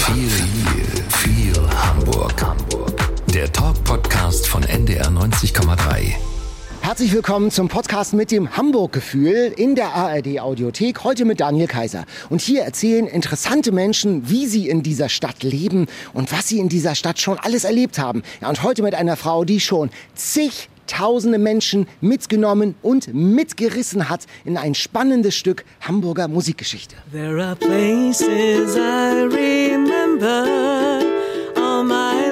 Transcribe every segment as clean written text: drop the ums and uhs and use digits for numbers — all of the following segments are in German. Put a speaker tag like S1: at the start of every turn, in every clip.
S1: Viel Hamburg. Der Talk-Podcast von NDR 90,3.
S2: Herzlich willkommen zum Podcast mit dem Hamburg-Gefühl in der ARD-Audiothek. Heute mit Daniel Kaiser. Und hier erzählen interessante Menschen, wie sie in dieser Stadt leben und was sie in dieser Stadt schon alles erlebt haben. Ja, und heute mit einer Frau, die schon zigtausende Menschen mitgenommen und mitgerissen hat in ein spannendes Stück Hamburger Musikgeschichte.
S3: There are places I remember all my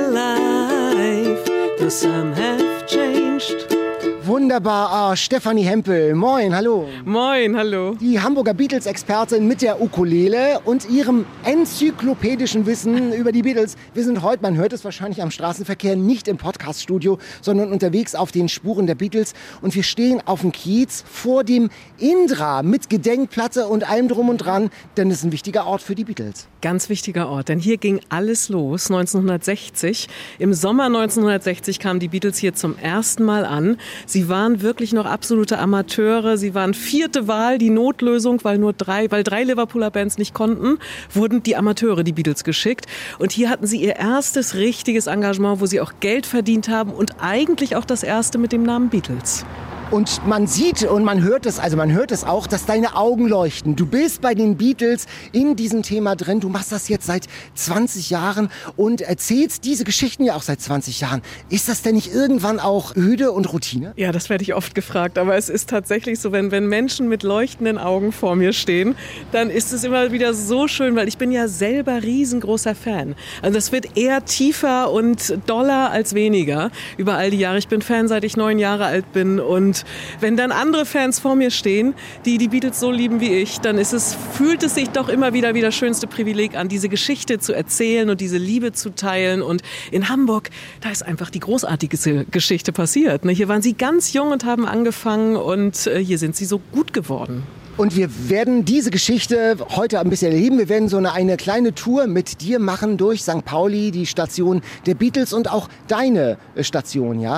S3: life, though some have changed.
S2: Wunderbar, Stefanie Hempel. Moin, hallo.
S4: Moin, hallo.
S2: Die Hamburger Beatles-Expertin mit der Ukulele und ihrem enzyklopädischen Wissen über die Beatles. Wir sind heute, man hört es wahrscheinlich am Straßenverkehr, nicht im Podcaststudio, sondern unterwegs auf den Spuren der Beatles. Und wir stehen auf dem Kiez vor dem Indra mit Gedenkplatte und allem drum und dran, denn es ist ein wichtiger Ort für die Beatles.
S4: Ganz wichtiger Ort, denn hier ging alles los 1960. Im Sommer 1960 kamen die Beatles hier zum ersten Mal an. Sie waren wirklich noch absolute Amateure. Sie waren vierte Wahl, die Notlösung, weil drei Liverpooler Bands nicht konnten, wurden die Amateure, die Beatles, geschickt. Und hier hatten sie ihr erstes richtiges Engagement, wo sie auch Geld verdient haben und eigentlich auch das erste mit dem Namen Beatles.
S2: Und man sieht und man hört es auch, dass deine Augen leuchten. Du bist bei den Beatles in diesem Thema drin. Du machst das jetzt seit 20 Jahren und erzählst diese Geschichten ja auch seit 20 Jahren. Ist das denn nicht irgendwann auch öde und Routine?
S4: Ja, das werde ich oft gefragt. Aber es ist tatsächlich so, wenn Menschen mit leuchtenden Augen vor mir stehen, dann ist es immer wieder so schön, weil ich bin ja selber riesengroßer Fan. Also das wird eher tiefer und doller als weniger über all die Jahre. Ich bin Fan, seit ich 9 Jahre alt bin, und wenn dann andere Fans vor mir stehen, die die Beatles so lieben wie ich, dann fühlt es sich doch immer wieder wie das schönste Privileg an, diese Geschichte zu erzählen und diese Liebe zu teilen. Und in Hamburg, da ist einfach die großartigste Geschichte passiert. Hier waren sie ganz jung und haben angefangen, und hier sind sie so gut geworden.
S2: Und wir werden diese Geschichte heute ein bisschen erleben. Wir werden so eine kleine Tour mit dir machen durch St. Pauli, die Station der Beatles und auch deine Station, ja.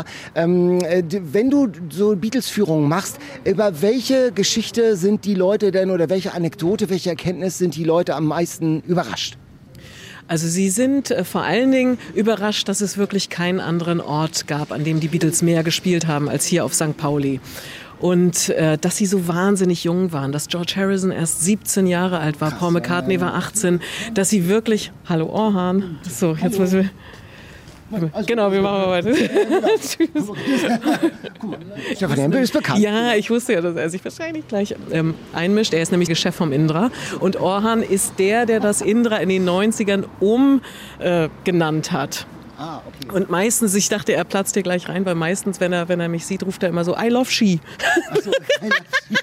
S2: Wenn du so Beatles-Führungen machst, über welche Geschichte sind die Leute denn oder welche Anekdote, welche Erkenntnis sind die Leute am meisten überrascht?
S4: Also sie sind vor allen Dingen überrascht, dass es wirklich keinen anderen Ort gab, an dem die Beatles mehr gespielt haben als hier auf St. Pauli. Und dass sie so wahnsinnig jung waren, dass George Harrison erst 17 Jahre alt war, Paul McCartney war 18, dass sie wirklich... Hallo Orhan. So, jetzt müssen wir... Genau, wir machen weiter. Tschüss.
S2: Stefan Hempel ist bekannt.
S4: Ja, ich wusste ja, dass er sich wahrscheinlich gleich einmischt. Er ist nämlich der Chef vom Indra. Und Orhan ist der das Indra in den 90ern genannt hat.
S2: Ah, okay.
S4: Und meistens, ich dachte, er platzt hier gleich rein, weil meistens, wenn er mich sieht, ruft er immer so, I love Ski.
S2: Ach so, I love Ski.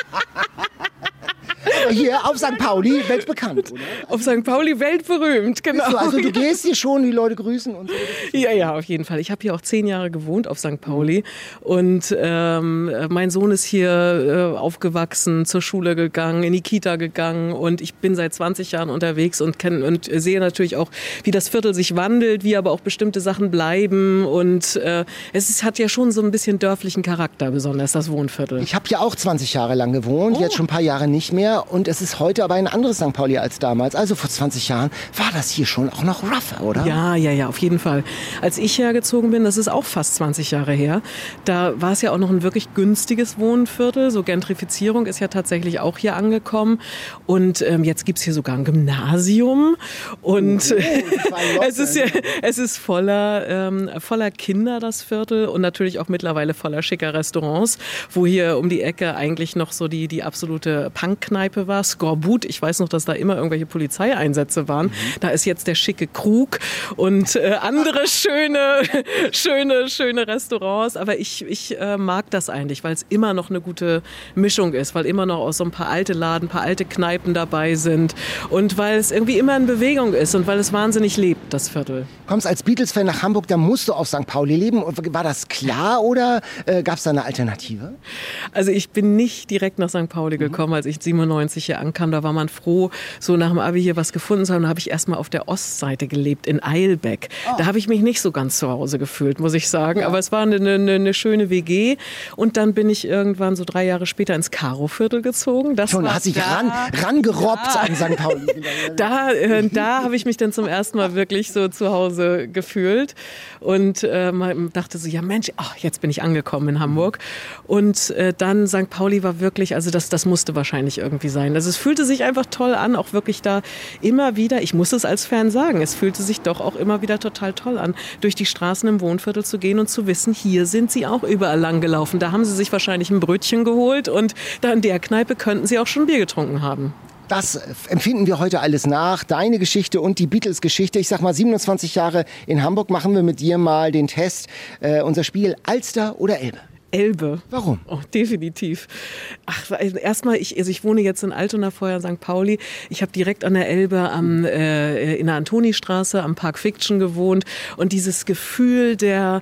S2: Aber hier auf St. Pauli weltbekannt, oder?
S4: Auf St. Pauli weltberühmt, genau.
S2: Also du gehst hier schon, die Leute grüßen und so.
S4: Ja, auf jeden Fall. Ich habe hier auch 10 Jahre gewohnt auf St. Pauli und mein Sohn ist hier aufgewachsen, zur Schule gegangen, in die Kita gegangen, und ich bin seit 20 Jahren unterwegs und sehe natürlich auch, wie das Viertel sich wandelt, wie aber auch bestimmte Sachen bleiben, und hat ja schon so ein bisschen dörflichen Charakter, besonders das Wohnviertel.
S2: Ich habe ja auch 20 Jahre lang gewohnt, jetzt schon ein paar Jahre nicht mehr. Und es ist heute aber ein anderes St. Pauli als damals. Also vor 20 Jahren war das hier schon auch noch rougher, oder?
S4: Ja, auf jeden Fall. Als ich hergezogen bin, das ist auch fast 20 Jahre her, da war es ja auch noch ein wirklich günstiges Wohnviertel. So Gentrifizierung ist ja tatsächlich auch hier angekommen. Und jetzt gibt's hier sogar ein Gymnasium. Und es ist voller Kinder, das Viertel. Und natürlich auch mittlerweile voller schicker Restaurants, wo hier um die Ecke eigentlich noch so die absolute Punkkneipe war, Skorbut. Ich weiß noch, dass da immer irgendwelche Polizeieinsätze waren. Da ist jetzt der schicke Krug und andere schöne Restaurants. Aber ich mag das eigentlich, weil es immer noch eine gute Mischung ist, weil immer noch aus so ein paar alte Laden, ein paar alte Kneipen dabei sind und weil es irgendwie immer in Bewegung ist und weil es wahnsinnig lebt, das Viertel.
S2: Kommst als Beatles-Fan nach Hamburg, da musst du auf St. Pauli leben. War das klar oder gab es da eine Alternative?
S4: Also ich bin nicht direkt nach St. Pauli gekommen, als ich 97 1994 hier ankam, da war man froh, so nach dem Abi hier was gefunden zu haben. Da habe ich erstmal auf der Ostseite gelebt, in Eilbeck. Da habe ich mich nicht so ganz zu Hause gefühlt, muss ich sagen. Aber es war eine schöne WG. Und dann bin ich irgendwann so 3 Jahre später ins Karo-Viertel gezogen. Das
S2: Schon, hat sich rangerobbt an St. Pauli.
S4: Da habe ich mich dann zum ersten Mal wirklich so zu Hause gefühlt und dachte so, ja Mensch, jetzt bin ich angekommen in Hamburg. Und dann St. Pauli war wirklich, also das musste wahrscheinlich irgendwie sein. Also es fühlte sich einfach toll an, auch wirklich da immer wieder, ich muss es als Fan sagen, es fühlte sich doch auch immer wieder total toll an, durch die Straßen im Wohnviertel zu gehen und zu wissen, hier sind sie auch überall lang gelaufen. Da haben sie sich wahrscheinlich ein Brötchen geholt und da in der Kneipe könnten sie auch schon Bier getrunken haben.
S2: Das empfinden wir heute alles nach. Deine Geschichte und die Beatles-Geschichte. Ich sag mal, 27 Jahre in Hamburg, machen wir mit dir mal den Test. Unser Spiel Alster oder Elbe?
S4: Elbe.
S2: Warum?
S4: Oh, definitiv. Erstmal, ich wohne jetzt in Altona, vorher in St. Pauli. Ich habe direkt an der Elbe in der Antonistraße am Park Fiction gewohnt. Und dieses Gefühl der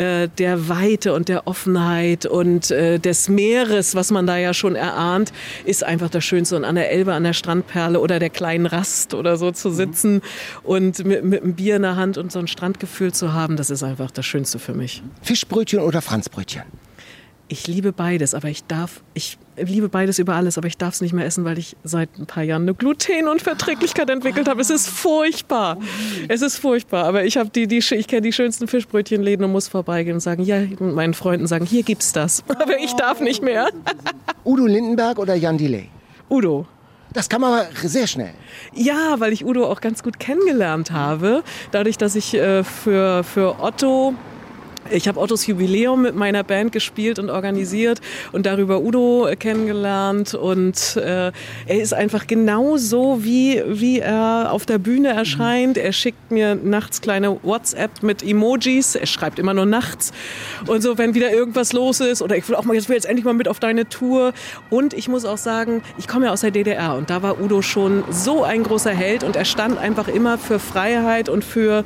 S4: Weite und der Offenheit und des Meeres, was man da ja schon erahnt, ist einfach das Schönste. Und an der Elbe, an der Strandperle oder der kleinen Rast oder so zu sitzen und mit einem Bier in der Hand und so ein Strandgefühl zu haben, das ist einfach das Schönste für mich.
S2: Fischbrötchen oder Franzbrötchen?
S4: Ich liebe beides, ich liebe beides über alles, aber ich darf es nicht mehr essen, weil ich seit ein paar Jahren eine Glutenunverträglichkeit entwickelt habe. Es ist furchtbar. Es ist furchtbar. Aber ich habe ich kenne die schönsten Fischbrötchenläden und muss vorbeigehen und sagen, ja, und meinen Freunden sagen, hier gibt's das. Aber ich darf nicht mehr.
S2: Udo Lindenberg oder Jan Delay?
S4: Udo.
S2: Das kann man aber sehr schnell.
S4: Ja, weil ich Udo auch ganz gut kennengelernt habe. Dadurch, dass ich für Otto... Ich habe Ottos Jubiläum mit meiner Band gespielt und organisiert und darüber Udo kennengelernt. Und er ist einfach genauso, wie er auf der Bühne erscheint. Er schickt mir nachts kleine WhatsApp mit Emojis. Er schreibt immer nur nachts. Und so, wenn wieder irgendwas los ist oder ich will jetzt endlich mal mit auf deine Tour. Und ich muss auch sagen, ich komme ja aus der DDR und da war Udo schon so ein großer Held und er stand einfach immer für Freiheit und für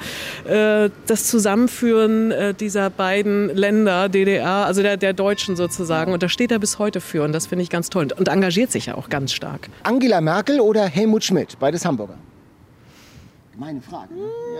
S4: das Zusammenführen dieser beiden Länder, DDR, also der Deutschen sozusagen. Und da steht er bis heute für und das finde ich ganz toll. Und engagiert sich ja auch ganz stark.
S2: Angela Merkel oder Helmut Schmidt? Beides Hamburger. Meine Frage. Ne?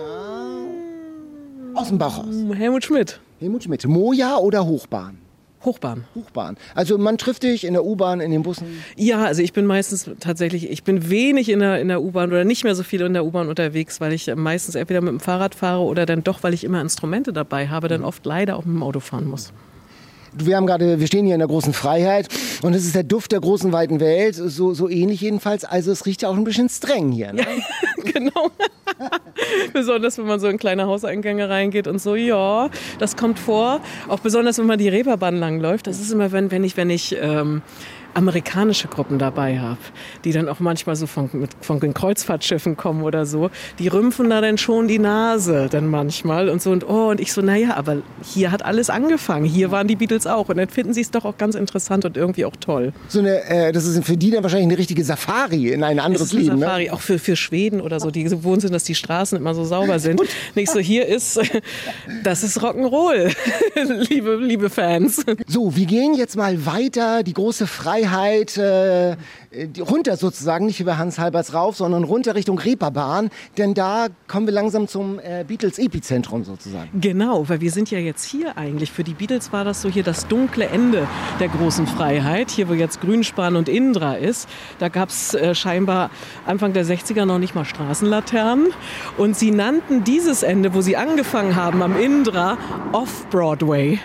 S2: Ja. Aus dem Bauch raus.
S4: Helmut Schmidt.
S2: Helmut Schmidt. Moja oder Hochbahn?
S4: Hochbahn.
S2: Hochbahn. Also man trifft dich in der U-Bahn, in den Bussen?
S4: Ja, also ich bin meistens tatsächlich, ich bin wenig in der U-Bahn oder nicht mehr so viel in der U-Bahn unterwegs, weil ich meistens entweder mit dem Fahrrad fahre oder dann doch, weil ich immer Instrumente dabei habe, dann oft leider auch mit dem Auto fahren muss.
S2: Wir stehen hier in der großen Freiheit und es ist der Duft der großen, weiten Welt, so ähnlich jedenfalls. Also es riecht ja auch ein bisschen streng hier. Ne?
S4: Ja, genau. Besonders, wenn man so in kleine Hauseingänge reingeht und so, ja, das kommt vor. Auch besonders, wenn man die Reeperbahn langläuft. Das ist immer, wenn ich amerikanische Gruppen dabei habe, die dann auch manchmal so von den Kreuzfahrtschiffen kommen oder so, die rümpfen da dann schon die Nase dann manchmal und so und ich so, naja, aber hier hat alles angefangen, hier waren die Beatles auch und dann finden sie es doch auch ganz interessant und irgendwie auch toll.
S2: Das ist für die dann wahrscheinlich eine richtige Safari in ein anderes Leben.
S4: Safari,
S2: ne?
S4: Auch für Schweden oder so, die gewohnt sind, dass die Straßen immer so sauber sind. Nicht so, das ist Rock'n'Roll, liebe Fans.
S2: So, wir gehen jetzt mal weiter, die große Freiheit, runter sozusagen, nicht über Hans-Halberts rauf, sondern runter Richtung Reeperbahn, denn da kommen wir langsam zum Beatles-Epizentrum sozusagen.
S4: Genau, weil wir sind ja jetzt hier eigentlich. Für die Beatles war das so hier das dunkle Ende der großen Freiheit, hier wo jetzt Grünspan und Indra ist. Da gab es scheinbar Anfang der 60er noch nicht mal Straßenlaternen und sie nannten dieses Ende, wo sie angefangen haben am Indra, Off-Broadway.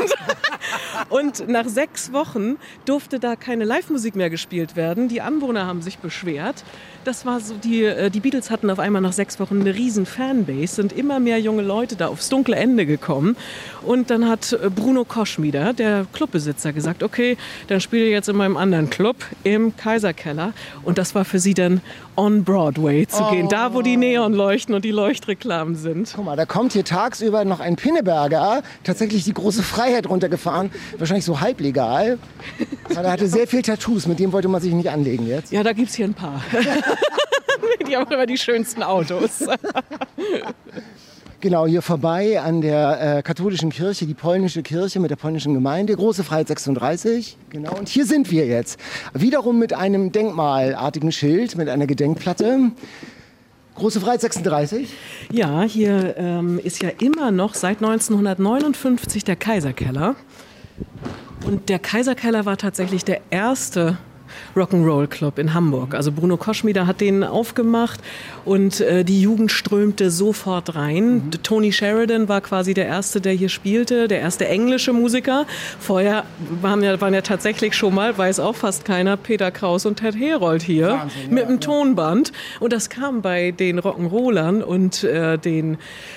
S4: Und nach 6 Wochen durfte da keine Live-Musik mehr gespielt werden. Die Anwohner haben sich beschwert. Das war so, die Beatles hatten auf einmal nach 6 Wochen eine riesen Fanbase, sind immer mehr junge Leute da aufs dunkle Ende gekommen. Und dann hat Bruno Koschmieder, der Clubbesitzer, gesagt, okay, dann spiele ich jetzt in meinem anderen Club im Kaiserkeller. Und das war für sie dann on Broadway zu gehen, da wo die Neonleuchten und die Leuchtreklamen sind.
S2: Guck mal, da kommt hier tagsüber noch ein Pinneberger, tatsächlich die große Freiheit runtergefahren, wahrscheinlich so halblegal. Aber er hatte sehr viel Tattoos, mit dem wollte man sich nicht anlegen jetzt.
S4: Ja, da gibt's hier ein paar. Die haben immer die schönsten Autos.
S2: Genau, hier vorbei an der katholischen Kirche, die polnische Kirche mit der polnischen Gemeinde, Große Freiheit 36. Genau, und hier sind wir jetzt. Wiederum mit einem denkmalartigen Schild, mit einer Gedenkplatte. Große Freiheit 36?
S4: Ja, hier ist ja immer noch seit 1959 der Kaiserkeller. Und der Kaiserkeller war tatsächlich der erste Rock'n'Roll Club in Hamburg. Also Bruno Koschmider hat den aufgemacht und die Jugend strömte sofort rein. Tony Sheridan war quasi der Erste, der hier spielte, der erste englische Musiker. Vorher waren ja tatsächlich schon mal, weiß auch fast keiner, Peter Kraus und Ted Herold hier. Wahnsinn, mit einem Tonband. Und das kam bei den Rock'n'Rollern und den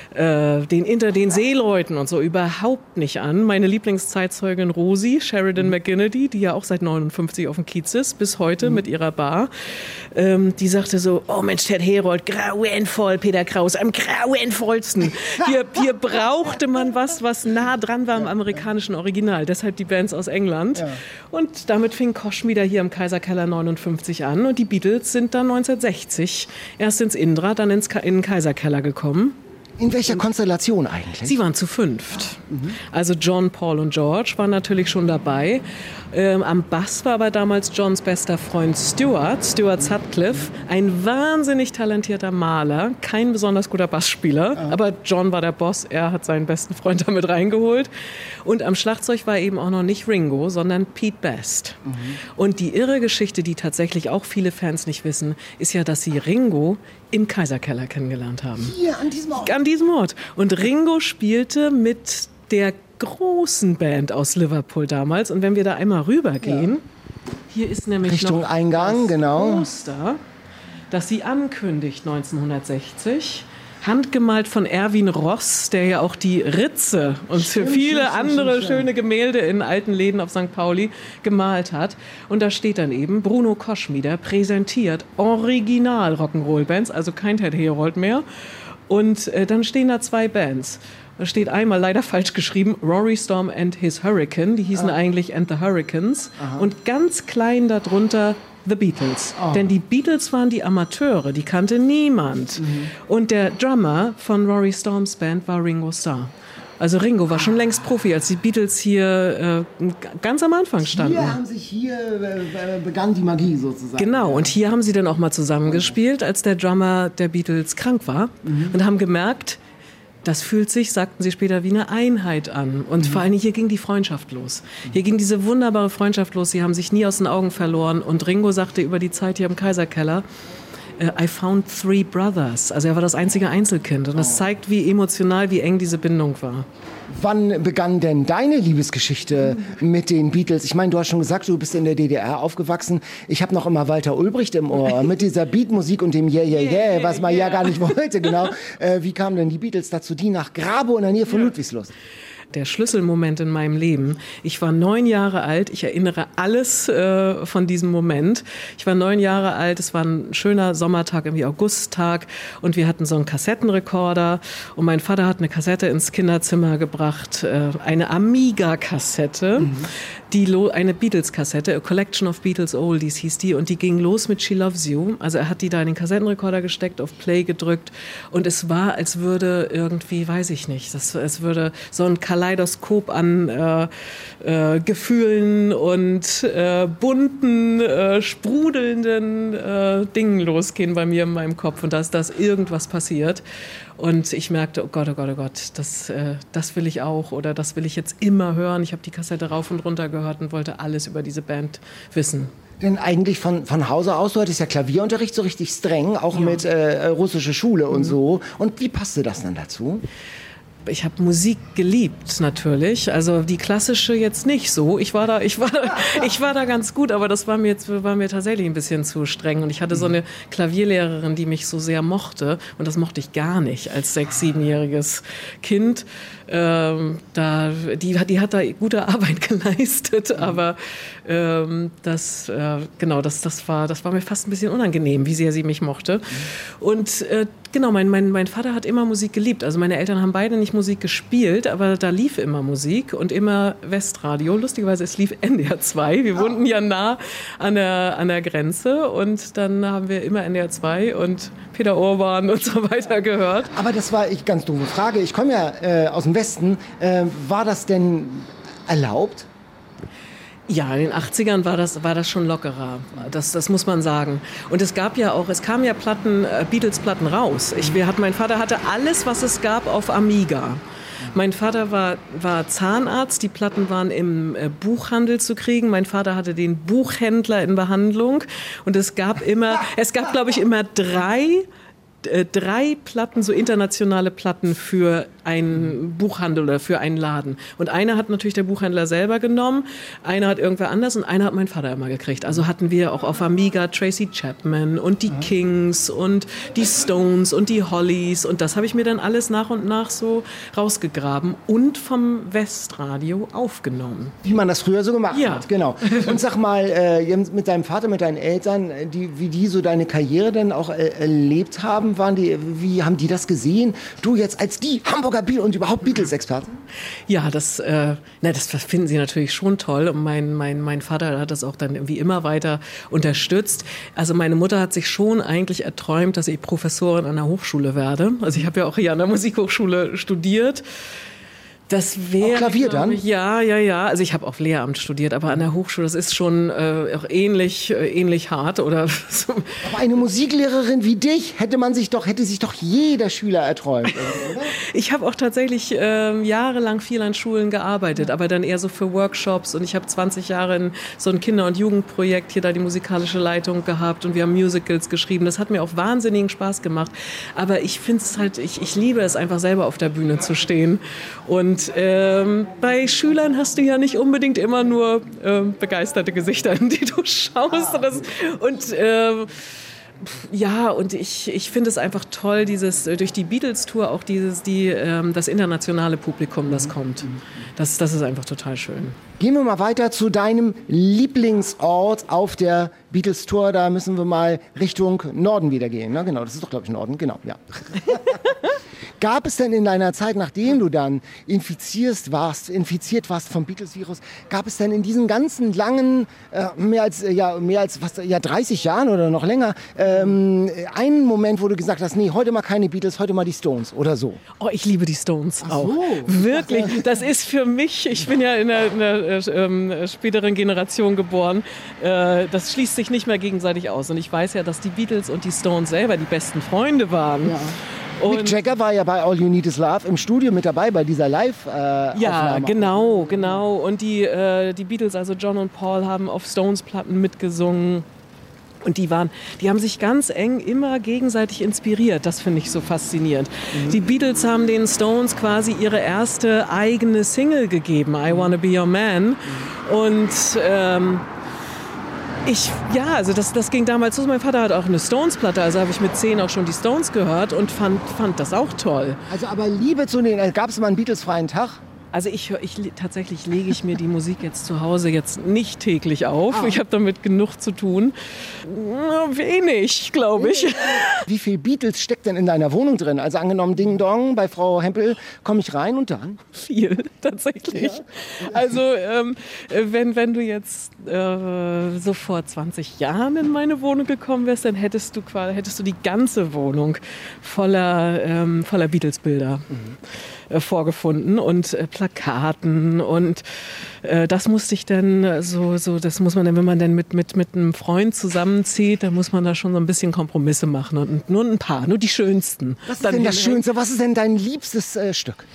S4: Seeleuten und so überhaupt nicht an. Meine Lieblingszeitzeugin Rosi Sheridan McGinnity, die ja auch seit 59 auf dem Kiez ist, bis heute mit ihrer Bar, die sagte so, oh Mensch, Ted Herold, grauenvoll, Peter Kraus, am grauenvollsten. Hier brauchte man was nah dran war am amerikanischen Original, deshalb die Bands aus England. Ja. Und damit fing Koschmider hier im Kaiserkeller 59 an und die Beatles sind dann 1960 erst ins Indra, dann in den Kaiserkeller gekommen.
S2: In welcher Konstellation eigentlich?
S4: Sie waren zu 5. Also John, Paul und George waren natürlich schon dabei. Am Bass war aber damals Johns bester Freund Stuart Sutcliffe, ein wahnsinnig talentierter Maler, kein besonders guter Bassspieler, aber John war der Boss, er hat seinen besten Freund damit reingeholt. Und am Schlagzeug war eben auch noch nicht Ringo, sondern Pete Best. Und die irre Geschichte, die tatsächlich auch viele Fans nicht wissen, ist ja, dass sie Ringo im Kaiserkeller kennengelernt haben.
S2: Hier, an diesem Ort?
S4: An diesem Ort. Und Ringo spielte mit der großen Band aus Liverpool damals. Und wenn wir da einmal rübergehen, hier ist nämlich
S2: Richtung
S4: noch
S2: Eingang,
S4: das
S2: genau.
S4: Poster, das sie ankündigt 1960. Handgemalt von Erwin Ross, der ja auch die Ritze und viele andere schöne Gemälde in alten Läden auf St. Pauli gemalt hat. Und da steht dann eben, Bruno Koschmider präsentiert Original Rock'n'Roll-Bands, also kein Ted Herold mehr. Und dann stehen da 2 Bands. Da steht einmal, leider falsch geschrieben, Rory Storm and his Hurricane. Die hießen eigentlich And the Hurricanes. Und ganz klein darunter The Beatles. Denn die Beatles waren die Amateure, die kannte niemand. Und der Drummer von Rory Storms Band war Ringo Starr. Also Ringo war schon längst Profi, als die Beatles hier ganz am Anfang standen.
S2: Begann die Magie sozusagen.
S4: Genau, und hier haben sie dann auch mal zusammengespielt, als der Drummer der Beatles krank war. Und haben gemerkt, das fühlt sich, sagten sie später, wie eine Einheit an. Und vor allem hier ging die Freundschaft los. Hier ging diese wunderbare Freundschaft los. Sie haben sich nie aus den Augen verloren. Und Ringo sagte über die Zeit hier im Kaiserkeller, I found 3 brothers. Also er war das einzige Einzelkind. Und das zeigt, wie emotional, wie eng diese Bindung war.
S2: Wann begann denn deine Liebesgeschichte mit den Beatles? Ich meine, du hast schon gesagt, du bist in der DDR aufgewachsen. Ich habe noch immer Walter Ulbricht im Ohr mit dieser Beatmusik und dem Yeah, yeah, yeah, was man ja gar nicht wollte. Genau. Wie kamen denn die Beatles dazu? Die nach Grabow in der Nähe von Ludwigslust.
S4: Der Schlüsselmoment in meinem Leben. Ich war 9 Jahre alt. Ich erinnere alles von diesem Moment. Ich war 9 Jahre alt. Es war ein schöner Sommertag, irgendwie Augusttag. Und wir hatten so einen Kassettenrekorder. Und mein Vater hat eine Kassette ins Kinderzimmer gebracht. Eine Amiga-Kassette. Eine Beatles-Kassette. A Collection of Beatles Oldies hieß die. Und die ging los mit She Loves You. Also er hat die da in den Kassettenrekorder gesteckt, auf Play gedrückt. Und es war, als würde irgendwie, weiß ich nicht, es würde so ein Kaleidoskop an Gefühlen und bunten, sprudelnden Dingen losgehen bei mir in meinem Kopf. Und da ist irgendwas passiert. Und ich merkte, oh Gott, das will ich auch oder das will ich jetzt immer hören. Ich habe die Kassette rauf und runter gehört und wollte alles über diese Band wissen.
S2: Denn eigentlich von Hause aus, du hattest ja Klavierunterricht so richtig streng, auch mit russischer Schule und so. Und wie passte das dann dazu?
S4: Ich habe Musik geliebt, natürlich. Also die klassische jetzt nicht so. Ich war da ganz gut, aber das war mir tatsächlich ein bisschen zu streng. Und ich hatte so eine Klavierlehrerin, die mich so sehr mochte. Und das mochte ich gar nicht als 6-, 7-jähriges Kind. Die hat da gute Arbeit geleistet, aber das war mir fast ein bisschen unangenehm, wie sehr sie mich mochte. Und genau, mein Vater hat immer Musik geliebt. Also meine Eltern haben beide nicht Live-Musik gespielt, aber da lief immer Musik und immer Westradio. Lustigerweise, es lief NDR 2. Wir wohnten ja nah an der Grenze und dann haben wir immer NDR 2 und Peter Urban und so weiter gehört.
S2: Aber das war ich ganz doofe Frage. Ich komme ja aus dem Westen. War das denn erlaubt?
S4: Ja, in den 80ern war das schon lockerer. Das muss man sagen. Und es kamen ja Beatles-Platten raus. Mein Vater hatte alles, was es gab, auf Amiga. Mein Vater war Zahnarzt, die Platten waren im Buchhandel zu kriegen. Mein Vater hatte den Buchhändler in Behandlung. Und es gab glaube ich, immer drei Platten, so internationale Platten für einen Buchhandel oder für einen Laden. Und eine hat natürlich der Buchhändler selber genommen, eine hat irgendwer anders und eine hat mein Vater immer gekriegt. Also hatten wir auch auf Amiga Tracy Chapman und die Kings und die Stones und die Hollies und das habe ich mir dann alles nach und nach so rausgegraben und vom Westradio aufgenommen.
S2: Wie man das früher so gemacht
S4: Ja.
S2: hat, genau. Und sag mal, mit deinem Vater, mit deinen Eltern, wie die so deine Karriere denn auch erlebt haben, wie haben die das gesehen? Du jetzt als die Hamburger und überhaupt Beatles-Experten?
S4: Ja, das finden sie natürlich schon toll. Und mein Vater hat das auch dann irgendwie immer weiter unterstützt. Also meine Mutter hat sich schon eigentlich erträumt, dass ich Professorin an der Hochschule werde. Also ich habe ja auch hier an der Musikhochschule studiert. Das wäre
S2: auch Klavier dann?
S4: Ja. Also ich habe auf Lehramt studiert, aber an der Hochschule, das ist schon auch ähnlich hart oder so.
S2: Aber eine Musiklehrerin wie dich hätte sich doch jeder Schüler erträumt, oder?
S4: Ich habe auch tatsächlich jahrelang viel an Schulen gearbeitet, aber dann eher so für Workshops und ich habe 20 Jahre in so ein Kinder- und Jugendprojekt hier da die musikalische Leitung gehabt und wir haben Musicals geschrieben. Das hat mir auch wahnsinnigen Spaß gemacht, aber ich finde es halt, ich liebe es einfach selber auf der Bühne zu stehen und bei Schülern hast du ja nicht unbedingt immer nur begeisterte Gesichter, in die du schaust. Und ich finde es einfach toll, durch die Beatles-Tour auch das internationale Publikum, das kommt. Das ist einfach total schön.
S2: Gehen wir mal weiter zu deinem Lieblingsort auf der Beatles-Tour. Da müssen wir mal Richtung Norden wieder gehen. Ne? Genau, das ist doch, glaube ich, Norden. Genau, ja. Gab es denn in deiner Zeit, nachdem du dann infiziert warst vom Beatles-Virus, gab es denn in diesen ganzen langen, mehr als 30 Jahren oder noch länger, einen Moment, wo du gesagt hast, nee, heute mal keine Beatles, heute mal die Stones oder so?
S4: Oh, ich liebe die Stones auch.
S2: So.
S4: Wirklich. Das ist für mich, ich bin ja in einer späteren Generation geboren, das schließt sich nicht mehr gegenseitig aus. Und ich weiß ja, dass die Beatles und die Stones selber die besten Freunde waren.
S2: Ja. Mick Jagger war ja bei All You Need Is Love im Studio mit dabei bei dieser Live-Aufnahme.
S4: Ja, genau. Und die Beatles, also John und Paul, haben auf Stones-Platten mitgesungen. Und die haben sich ganz eng immer gegenseitig inspiriert. Das finde ich so faszinierend. Die Beatles haben den Stones quasi ihre erste eigene Single gegeben, I Wanna Be Your Man. Und also das ging damals so. Mein Vater hat auch eine Stones-Platte, also habe ich mit 10 auch schon die Stones gehört und fand das auch toll.
S2: Also aber Liebe zu den, gab es mal einen Beatles-freien Tag?
S4: Also tatsächlich lege ich mir die Musik jetzt zu Hause jetzt nicht täglich auf. Ich habe damit genug zu tun. Wenig, glaube ich.
S2: Wie viel Beatles steckt denn in deiner Wohnung drin? Also angenommen Ding Dong, bei Frau Hempel komme ich rein und dann?
S4: Viel, tatsächlich. Ja. Also wenn du jetzt so vor 20 Jahren in meine Wohnung gekommen wärst, dann hättest du die ganze Wohnung voller Beatles-Bilder vorgefunden und Plakaten und das musste ich dann das muss man dann, wenn man dann mit einem Freund zusammenzieht, dann muss man da schon so ein bisschen Kompromisse machen und nur ein paar, nur die schönsten.
S2: Was ist denn das Schönste? Was ist denn dein liebstes Stück?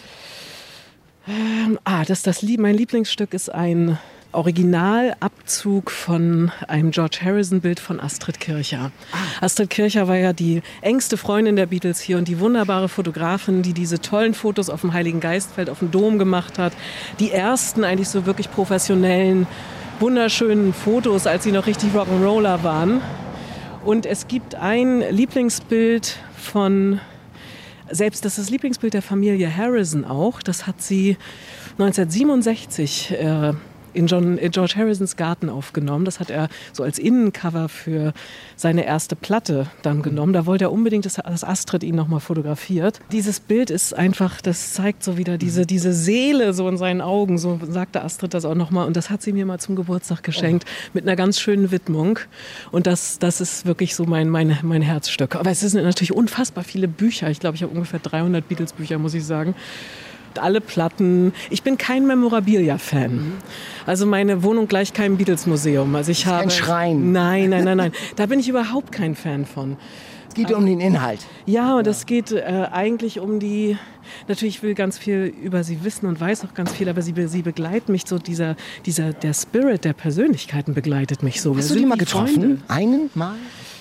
S4: Mein Lieblingsstück ist ein Originalabzug von einem George Harrison-Bild von Astrid Kircher. Astrid Kircher war ja die engste Freundin der Beatles hier und die wunderbare Fotografin, die diese tollen Fotos auf dem Heiligen Geistfeld, auf dem Dom gemacht hat. Die ersten eigentlich so wirklich professionellen, wunderschönen Fotos, als sie noch richtig Rock'n'Roller waren. Und es gibt ein Lieblingsbild das ist das Lieblingsbild der Familie Harrison auch. Das hat sie 1967 in George Harrisons Garten aufgenommen. Das hat er so als Innencover für seine erste Platte dann genommen. Da wollte er unbedingt, dass Astrid ihn nochmal fotografiert. Dieses Bild ist einfach, das zeigt so wieder diese Seele so in seinen Augen. So sagte Astrid das auch nochmal. Und das hat sie mir mal zum Geburtstag geschenkt mit einer ganz schönen Widmung. Und das ist wirklich so mein Herzstück. Aber es sind natürlich unfassbar viele Bücher. Ich glaube, ich habe ungefähr 300 Beatles-Bücher, muss ich sagen. Alle Platten. Ich bin kein Memorabilia-Fan. Also meine Wohnung gleicht keinem Beatles-Museum. Also ich habe
S2: kein Schrein.
S4: Nein. Da bin ich überhaupt kein Fan von.
S2: Es geht um den Inhalt.
S4: Ja, und es geht eigentlich um die... Natürlich, ich will ganz viel über sie wissen und weiß auch ganz viel, aber sie begleiten mich so, der Spirit der Persönlichkeiten begleitet mich so.
S2: Hast du die mal getroffen? Einen Mal?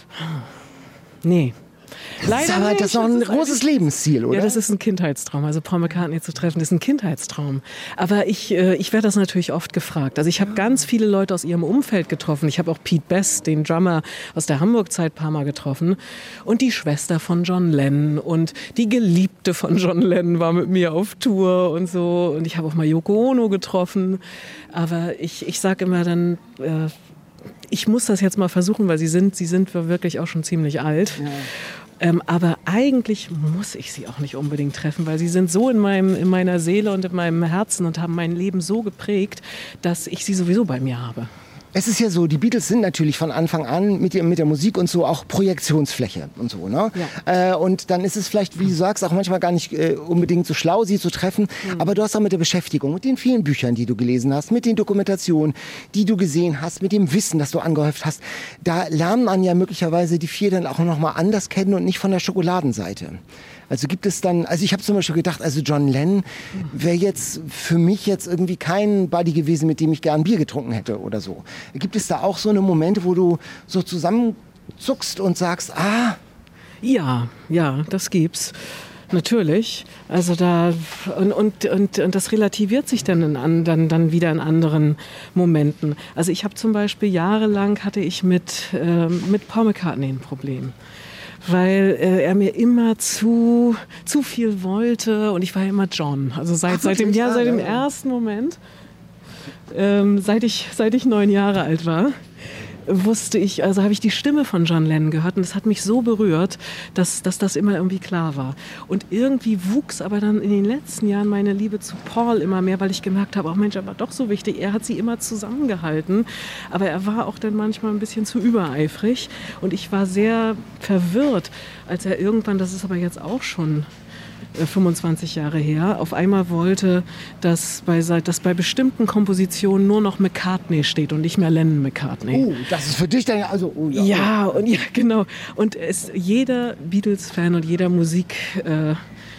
S4: Nee.
S2: Leider das ist doch ein großes Lebensziel, oder?
S4: Ja, das ist ein Kindheitstraum. Also Paul McCartney zu treffen, ist ein Kindheitstraum. Aber ich werde das natürlich oft gefragt. Also ich habe ganz viele Leute aus ihrem Umfeld getroffen. Ich habe auch Pete Best, den Drummer aus der Hamburg-Zeit, ein paar Mal getroffen. Und die Schwester von John Lennon und die Geliebte von John Lennon war mit mir auf Tour und so. Und ich habe auch mal Yoko Ono getroffen. Aber ich sage immer dann... ich muss das jetzt mal versuchen, weil sie sind wirklich auch schon ziemlich alt. Ja. Aber eigentlich muss ich sie auch nicht unbedingt treffen, weil sie sind so in meiner Seele und in meinem Herzen und haben mein Leben so geprägt, dass ich sie sowieso bei mir habe.
S2: Es ist ja so, die Beatles sind natürlich von Anfang an mit der Musik und so auch Projektionsfläche und so, ne? Ja. Und dann ist es vielleicht, wie du sagst, auch manchmal gar nicht unbedingt so schlau, sie zu treffen. Aber du hast auch mit der Beschäftigung, mit den vielen Büchern, die du gelesen hast, mit den Dokumentationen, die du gesehen hast, mit dem Wissen, das du angehäuft hast, da lernt man ja möglicherweise die vier dann auch noch mal anders kennen und nicht von der Schokoladenseite. Also gibt es dann, also ich habe zum Beispiel gedacht, also John Lennon wäre jetzt für mich jetzt irgendwie kein Buddy gewesen, mit dem ich gern Bier getrunken hätte oder so. Gibt es da auch so eine Momente, wo du so zusammenzuckst und sagst,
S4: Ja, das gibt's. Natürlich. Also da und das relativiert sich dann wieder in anderen Momenten. Also ich habe zum Beispiel jahrelang hatte ich mit Paul McCartney ein Problem. Weil er mir immer zu viel wollte und ich war ja immer John. Also seit dem ersten Moment, seit ich 9 Jahre alt war, habe ich die Stimme von John Lennon gehört und das hat mich so berührt, dass das immer irgendwie klar war. Und irgendwie wuchs aber dann in den letzten Jahren meine Liebe zu Paul immer mehr, weil ich gemerkt habe, Mensch, er war doch so wichtig. Er hat sie immer zusammengehalten, aber er war auch dann manchmal ein bisschen zu übereifrig und ich war sehr verwirrt, als er irgendwann, das ist aber jetzt auch schon 25 Jahre her, auf einmal wollte, dass bei bestimmten Kompositionen nur noch McCartney steht und nicht mehr Lennon-McCartney.
S2: Das ist für dich dann also...
S4: Ja, genau. Und jeder Beatles-Fan und jeder Musik-Fan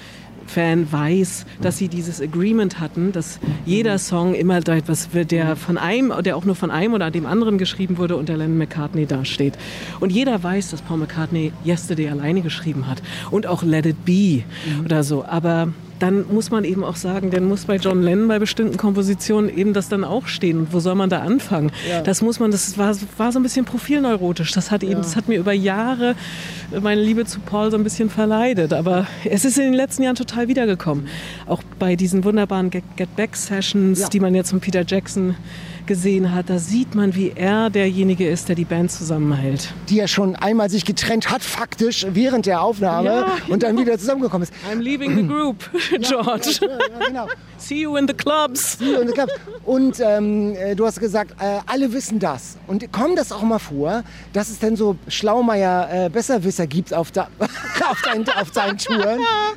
S4: weiß, dass sie dieses Agreement hatten, dass jeder Song immer etwas wird, der auch nur von einem oder dem anderen geschrieben wurde und der Lennon McCartney dasteht. Und jeder weiß, dass Paul McCartney Yesterday alleine geschrieben hat und auch Let It Be oder so. Aber dann muss man eben auch sagen, dann muss bei John Lennon bei bestimmten Kompositionen eben das dann auch stehen. Und wo soll man da anfangen? Ja. Das war so ein bisschen profilneurotisch. Das hat mir über Jahre meine Liebe zu Paul so ein bisschen verleidet. Aber es ist in den letzten Jahren total wiedergekommen. Auch bei diesen wunderbaren Get Back Sessions, die man jetzt von Peter Jackson gesehen hat, da sieht man, wie er derjenige ist, der die Band zusammenhält.
S2: Die ja schon einmal sich getrennt hat, faktisch, während der Aufnahme und dann wieder zusammengekommen ist.
S4: I'm leaving the group, George.
S2: Ja, genau.
S4: See you in the clubs.
S2: Und du hast gesagt, alle wissen das. Und kommt das auch mal vor, dass es denn so Schlaumeier Besserwisser gibt auf seinen Touren?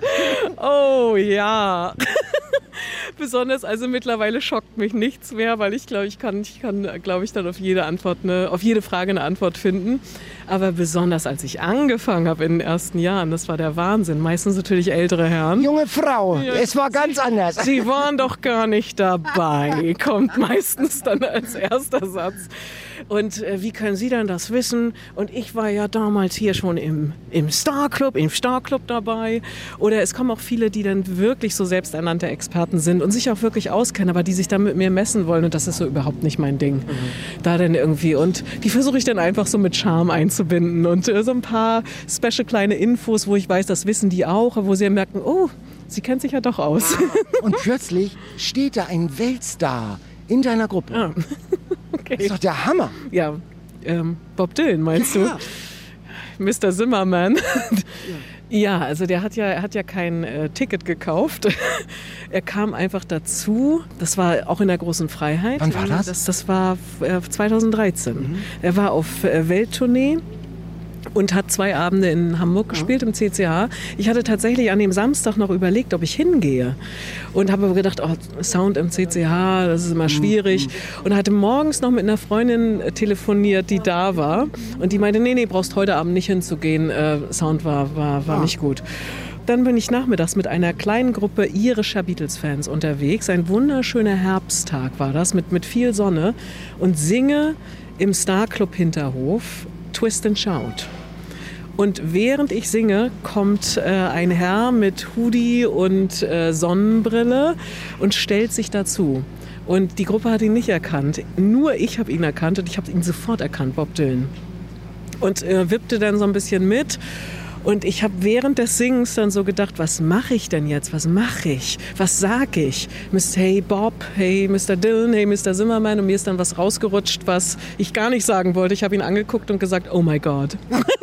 S4: Oh ja. Besonders, also mittlerweile schockt mich nichts mehr, weil ich glaube, ich kann dann auf jede Frage eine Antwort finden. Aber besonders, als ich angefangen habe in den ersten Jahren, das war der Wahnsinn. Meistens natürlich ältere Herren.
S2: Junge Frau, es war ganz anders.
S4: Sie waren doch gar nicht dabei, kommt meistens dann als erster Satz. Und wie können Sie denn das wissen? Und ich war ja damals hier schon im Star Club dabei. Oder es kommen auch viele, die dann wirklich so selbsternannte Experten sind und sich auch wirklich auskennen, aber die sich dann mit mir messen wollen. Und das ist so überhaupt nicht mein Ding. Da dann irgendwie. Und die versuche ich dann einfach so mit Charme einzubinden. Und so ein paar special kleine Infos, wo ich weiß, das wissen die auch, wo sie merken, oh, sie kennt sich ja doch aus.
S2: Und plötzlich steht da ein Weltstar in deiner Gruppe.
S4: Ah. Okay.
S2: Das ist doch der Hammer.
S4: Ja, Bob Dylan meinst du? Mr. Zimmerman. Ja, also er hat ja kein Ticket gekauft. Er kam einfach dazu. Das war auch in der großen Freiheit.
S2: Wann war das?
S4: Das war 2013. Er war auf Welttournee und hat 2 Abende in Hamburg gespielt, im CCH. Ich hatte tatsächlich an dem Samstag noch überlegt, ob ich hingehe. Und habe aber gedacht, Sound im CCH, das ist immer schwierig. Und hatte morgens noch mit einer Freundin telefoniert, die da war. Und die meinte, nee, brauchst heute Abend nicht hinzugehen. Sound war nicht gut. Dann bin ich nachmittags mit einer kleinen Gruppe irischer Beatles-Fans unterwegs. Ein wunderschöner Herbsttag war das, mit viel Sonne. Und singe im Star Club Hinterhof Twist and Shout. Und während ich singe, kommt ein Herr mit Hoodie und Sonnenbrille und stellt sich dazu. Und die Gruppe hat ihn nicht erkannt. Nur ich habe ihn erkannt und ich habe ihn sofort erkannt, Bob Dylan. Und wippte dann so ein bisschen mit. Und ich habe während des Singens dann so gedacht, was mache ich denn jetzt? Was mache ich? Was sage ich? Hey Bob, hey Mr. Dylan, hey Mr. Zimmerman. Und mir ist dann was rausgerutscht, was ich gar nicht sagen wollte. Ich habe ihn angeguckt und gesagt, oh my God.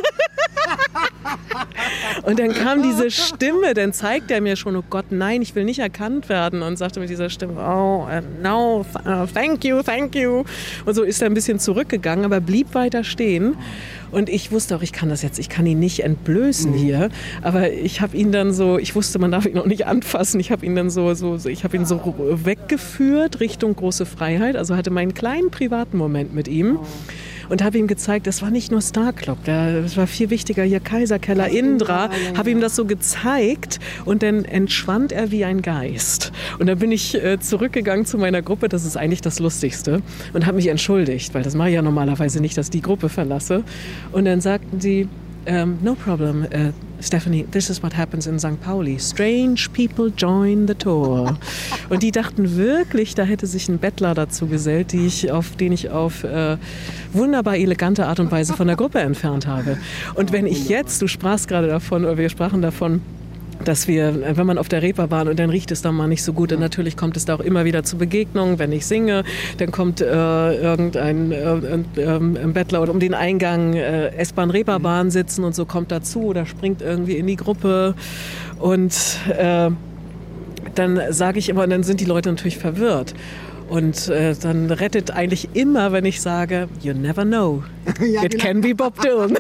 S4: Und dann kam diese Stimme, dann zeigt er mir schon, oh Gott, nein, ich will nicht erkannt werden. Und sagte mit dieser Stimme, no, thank you. Und so ist er ein bisschen zurückgegangen, aber blieb weiter stehen. Und ich wusste auch, ich kann ihn nicht entblößen hier. Aber ich habe ihn dann so, ich wusste, man darf ihn auch nicht anfassen. Ich habe ihn dann so weggeführt Richtung große Freiheit. Also hatte meinen kleinen privaten Moment mit ihm. Und habe ihm gezeigt, das war nicht nur Star Club, das war viel wichtiger, hier Kaiserkeller, Indra, habe ihm das so gezeigt und dann entschwand er wie ein Geist. Und dann bin ich zurückgegangen zu meiner Gruppe, das ist eigentlich das Lustigste, und habe mich entschuldigt, weil das mache ich ja normalerweise nicht, dass ich die Gruppe verlasse. Und dann sagten sie, no problem, Stephanie, this is what happens in St. Pauli. Strange people join the tour. Und die dachten wirklich, da hätte sich ein Bettler dazu gesellt, den ich auf wunderbar elegante Art und Weise von der Gruppe entfernt habe. Und wenn ich jetzt, du sprachst gerade davon, oder wir sprachen davon, dass wir, wenn man auf der Reeperbahn und dann riecht es da mal nicht so gut und natürlich kommt es da auch immer wieder zu Begegnungen, wenn ich singe, dann kommt irgendein Bettler oder um den Eingang S-Bahn Reeperbahn sitzen und so kommt dazu oder springt irgendwie in die Gruppe und dann sage ich immer, und dann sind die Leute natürlich verwirrt. Und dann rettet eigentlich immer, wenn ich sage, you never know. Ja, it can be Bob Dylan.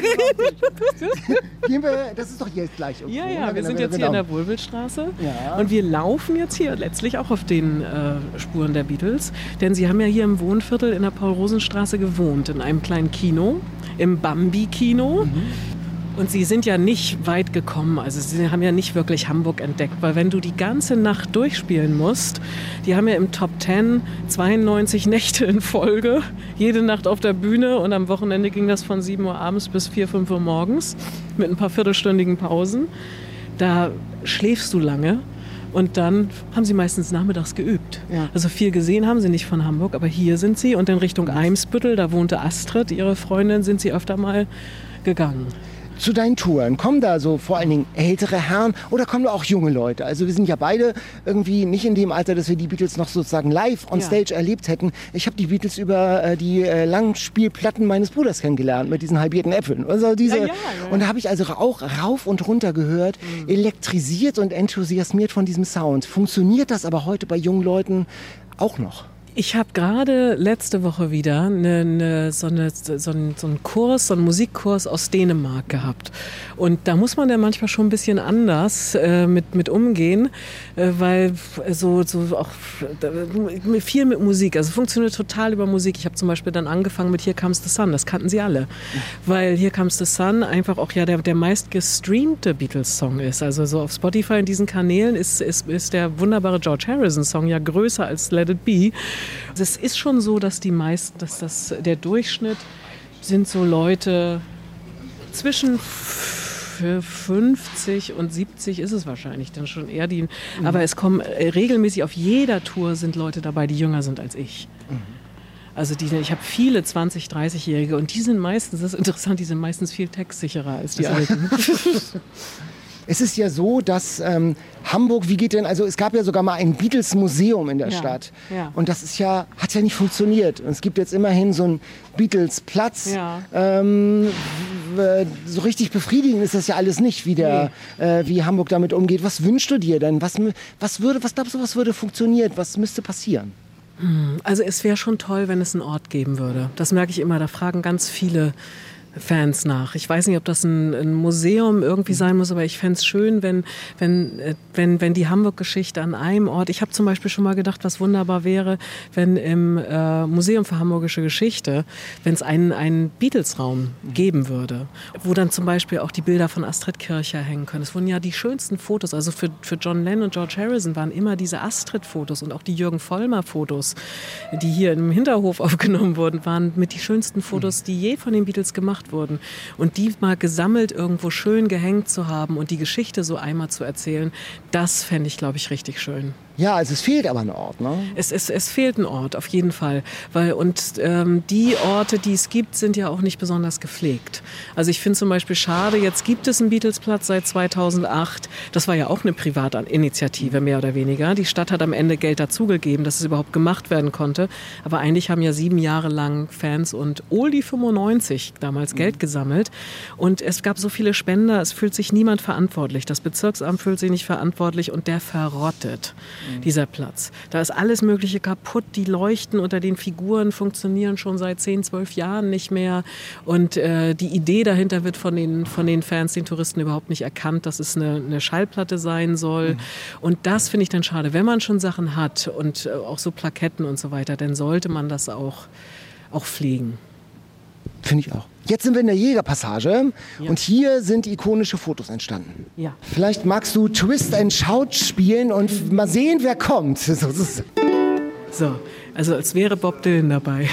S2: Das ist doch jetzt gleich irgendwo.
S4: Ja, wir sind jetzt hier in der Wohlwildstraße und wir laufen jetzt hier letztlich auch auf den Spuren der Beatles. Denn sie haben ja hier im Wohnviertel in der Paul-Rosen-Straße gewohnt, in einem kleinen Kino, im Bambi-Kino. Und sie sind ja nicht weit gekommen, also sie haben ja nicht wirklich Hamburg entdeckt, weil wenn du die ganze Nacht durchspielen musst, die haben ja im Top 10 92 Nächte in Folge, jede Nacht auf der Bühne und am Wochenende ging das von 7 Uhr abends bis 4, 5 Uhr morgens mit ein paar viertelstündigen Pausen. Da schläfst du lange. Und dann haben sie meistens nachmittags geübt. Ja. Also viel gesehen haben sie nicht von Hamburg, aber hier sind sie. Und in Richtung Eimsbüttel, da wohnte Astrid, ihre Freundin, sind sie öfter mal gegangen.
S2: Zu deinen Touren, kommen da so vor allen Dingen ältere Herren oder kommen da auch junge Leute? Also wir sind ja beide irgendwie nicht in dem Alter, dass wir die Beatles noch sozusagen live on stage erlebt hätten. Ich habe die Beatles über die Langspielplatten meines Bruders kennengelernt mit diesen halbierten Äpfeln. Also Und da habe ich also auch rauf und runter gehört, elektrisiert und enthusiasmiert von diesem Sound. Funktioniert das aber heute bei jungen Leuten auch noch?
S4: Ich habe gerade letzte Woche wieder so einen Kurs, so einen Musikkurs aus Dänemark gehabt. Und da muss man ja manchmal schon ein bisschen anders mit umgehen, weil so auch viel mit Musik, also funktioniert total über Musik. Ich habe zum Beispiel dann angefangen mit Here Comes the Sun, das kannten sie alle. Weil Here Comes the Sun einfach auch ja der meist gestreamte Beatles-Song ist. Also so auf Spotify in diesen Kanälen ist der wunderbare George Harrison-Song ja größer als Let It Be. Es ist schon so, dass der Durchschnitt sind so Leute zwischen 50 und 70 ist es wahrscheinlich dann schon eher die. Aber es kommen regelmäßig auf jeder Tour sind Leute dabei, die jünger sind als ich. Also ich habe viele 20-, 30-Jährige und die sind meistens, das ist interessant, die sind meistens viel textsicherer als die Alten.
S2: Es ist ja so, dass Hamburg, wie geht denn, also es gab ja sogar mal ein Beatles-Museum in der Stadt. Ja. Und das ist ja, hat ja nicht funktioniert. Und es gibt jetzt immerhin so einen Beatles-Platz. Ja. So richtig befriedigend ist das ja alles nicht, wie Hamburg damit umgeht. Was wünschst du dir denn? Was glaubst du, was würde funktionieren? Was müsste passieren?
S4: Also es wäre schon toll, wenn es einen Ort geben würde. Das merke ich immer, da fragen ganz viele Fans nach. Ich weiß nicht, ob das ein Museum irgendwie sein muss, aber ich fände es schön, wenn die Hamburg-Geschichte an einem Ort, ich habe zum Beispiel schon mal gedacht, was wunderbar wäre, wenn im Museum für Hamburgische Geschichte, wenn es einen Beatles-Raum geben würde, wo dann zum Beispiel auch die Bilder von Astrid Kircher hängen können. Es wurden ja die schönsten Fotos, also für John Lennon und George Harrison waren immer diese Astrid-Fotos und auch die Jürgen Vollmer-Fotos, die hier im Hinterhof aufgenommen wurden, waren mit die schönsten Fotos, die je von den Beatles gemacht wurden. Und die mal gesammelt irgendwo schön gehängt zu haben und die Geschichte so einmal zu erzählen, das fände ich, glaube ich, richtig schön.
S2: Ja, also es fehlt aber ein Ort, ne?
S4: Es fehlt ein Ort, auf jeden Fall. Die Orte, die es gibt, sind ja auch nicht besonders gepflegt. Also ich finde zum Beispiel schade, jetzt gibt es einen Beatles-Platz seit 2008. Das war ja auch eine Privatinitiative, mehr oder weniger. Die Stadt hat am Ende Geld dazugegeben, dass es überhaupt gemacht werden konnte. Aber eigentlich haben ja 7 Jahre lang Fans und Oldie 95 damals Geld gesammelt. Und es gab so viele Spender, es fühlt sich niemand verantwortlich. Das Bezirksamt fühlt sich nicht verantwortlich und der verrottet. Dieser Platz. Da ist alles Mögliche kaputt. Die Leuchten unter den Figuren funktionieren schon seit 10, 12 Jahren nicht mehr. Und die Idee dahinter wird von den Fans, den Touristen überhaupt nicht erkannt, dass es eine Schallplatte sein soll. Und das finde ich dann schade. Wenn man schon Sachen hat und auch so Plaketten und so weiter, dann sollte man das auch pflegen.
S2: Finde ich auch. Jetzt sind wir in der Jägerpassage und hier sind ikonische Fotos entstanden.
S4: Ja.
S2: Vielleicht magst du Twist and Shout spielen und mal sehen, wer kommt. So,
S4: also als wäre Bob Dylan dabei.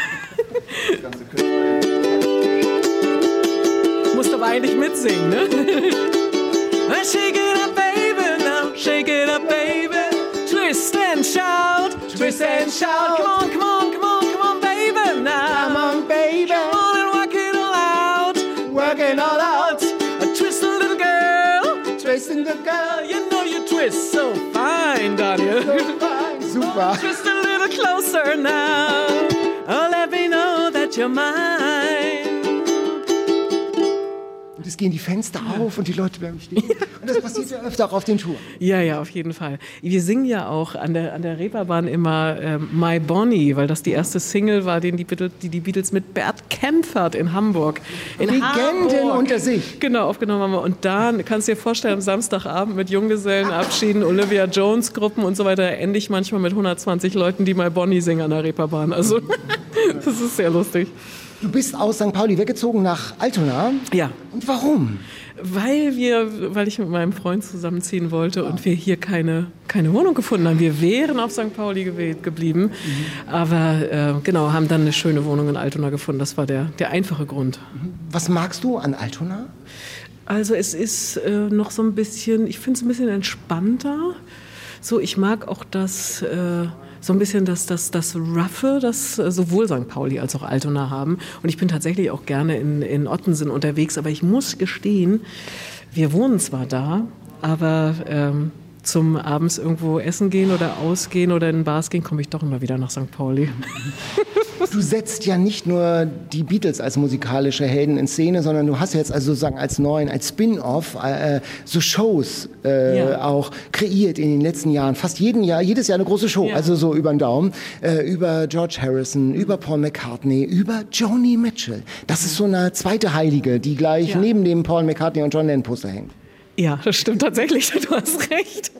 S4: Musst aber eigentlich mitsingen, ne? Shake it up, baby, now shake it up, baby. Twist and shout, twist and shout. Come on, come on, come on, come on, baby, now.
S2: Come on, baby.
S4: Come on and work it all out.
S2: Work it all out.
S4: Twist a little girl.
S2: Twisting the girl.
S4: You know you twist so fine, Daniel.
S2: So fine. Super.
S4: Twist a little closer now. Oh, let me know that you're mine.
S2: Und es gehen die Fenster auf und die Leute bleiben stehen. Und das passiert ja öfter auch auf den Touren.
S4: Ja, auf jeden Fall. Wir singen ja auch an der Reeperbahn immer My Bonnie, weil das die erste Single war, die Beatles mit Bert Kaempfert in Hamburg.
S2: Legenden unter sich.
S4: Genau, aufgenommen haben wir. Und da kannst du dir vorstellen, am Samstagabend mit Junggesellenabschieden, Olivia Jones Gruppen und so weiter, ende ich manchmal mit 120 Leuten, die My Bonnie singen an der Reeperbahn. Also das ist sehr lustig.
S2: Du bist aus St. Pauli weggezogen nach Altona.
S4: Ja.
S2: Und warum?
S4: Weil ich mit meinem Freund zusammenziehen wollte und wir hier keine Wohnung gefunden haben. Wir wären auf St. Pauli geblieben, aber haben dann eine schöne Wohnung in Altona gefunden. Das war der einfache Grund.
S2: Was magst du an Altona?
S4: Also es ist noch so ein bisschen, ich finde es ein bisschen entspannter. So, ich mag auch das... so ein bisschen das Roughe, das sowohl St. Pauli als auch Altona haben. Und ich bin tatsächlich auch gerne in Ottensen unterwegs. Aber ich muss gestehen, wir wohnen zwar da, aber zum abends irgendwo essen gehen oder ausgehen oder in Bars gehen, komme ich doch immer wieder nach St. Pauli.
S2: Du setzt ja nicht nur die Beatles als musikalische Helden in Szene, sondern du hast jetzt also sozusagen als Spin-off so Shows auch kreiert in den letzten Jahren. Fast jedes Jahr eine große Show, also so über den Daumen. Über George Harrison, über Paul McCartney, über Joni Mitchell. Das ist so eine zweite Heilige, die gleich neben dem Paul McCartney und John Lennon Poster hängt. Ja,
S4: das stimmt tatsächlich, du hast recht.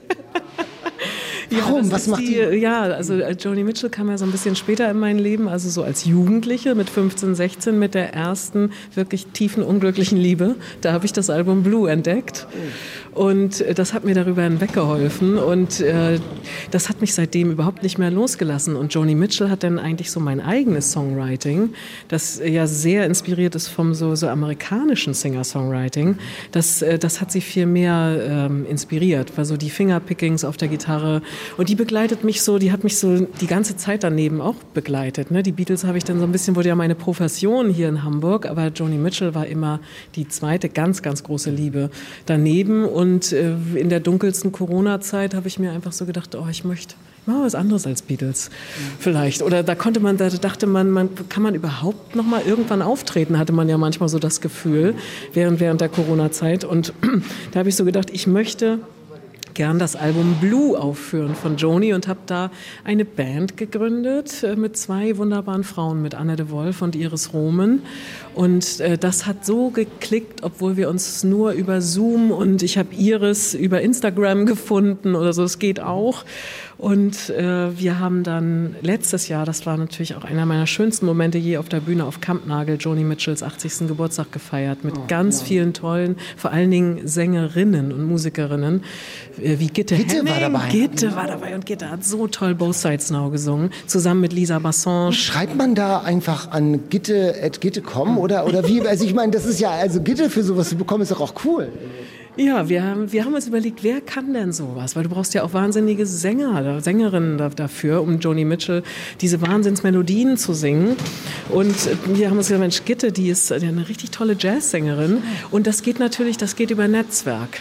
S2: Warum? Was macht die?
S4: Ja, also Joni Mitchell kam ja so ein bisschen später in mein Leben, also so als Jugendliche mit 15, 16 mit der ersten wirklich tiefen, unglücklichen Liebe. Da habe ich das Album Blue entdeckt und das hat mir darüber hinweggeholfen und das hat mich seitdem überhaupt nicht mehr losgelassen. Und Joni Mitchell hat dann eigentlich so mein eigenes Songwriting, das ja sehr inspiriert ist vom so amerikanischen Singer-Songwriting. Das hat sie viel mehr inspiriert, weil so die Fingerpickings auf der Gitarre, Und die begleitet mich so, die hat mich so die ganze Zeit daneben auch begleitet. Ne? Die Beatles habe ich dann so ein bisschen, wurde ja meine Profession hier in Hamburg, aber Joni Mitchell war immer die zweite ganz, ganz große Liebe daneben. Und in der dunkelsten Corona-Zeit habe ich mir einfach so gedacht, ich möchte mal was anderes als Beatles vielleicht. Oder da dachte man, kann man überhaupt noch mal irgendwann auftreten, hatte man ja manchmal so das Gefühl während der Corona-Zeit. Und da habe ich so gedacht, ich möchte gern das Album Blue aufführen von Joni und habe da eine Band gegründet mit 2 wunderbaren Frauen, mit Anne de Wolf und Iris Roman. Und das hat so geklickt, obwohl wir uns nur über Zoom und ich habe Iris über Instagram gefunden oder so, es geht auch. Und wir haben dann letztes Jahr, das war natürlich auch einer meiner schönsten Momente je auf der Bühne auf Kampnagel, Joni Mitchells 80. Geburtstag gefeiert mit ganz vielen tollen, vor allen Dingen Sängerinnen und Musikerinnen, wie Gitte Henning. Gitte war dabei und Gitte hat so toll Both Sides Now gesungen, zusammen mit Lisa Bassange.
S2: Schreibt man da einfach an gitte@gitte.com oder wie? Also ich meine, das ist ja, also Gitte für sowas zu bekommen, ist doch auch cool.
S4: Ja, wir haben uns überlegt, wer kann denn sowas? Weil du brauchst ja auch wahnsinnige Sängerinnen dafür, um Joni Mitchell diese Wahnsinnsmelodien zu singen. Und wir haben uns gesagt, Mensch, Gitte, die ist eine richtig tolle Jazzsängerin. Und das geht über Netzwerk.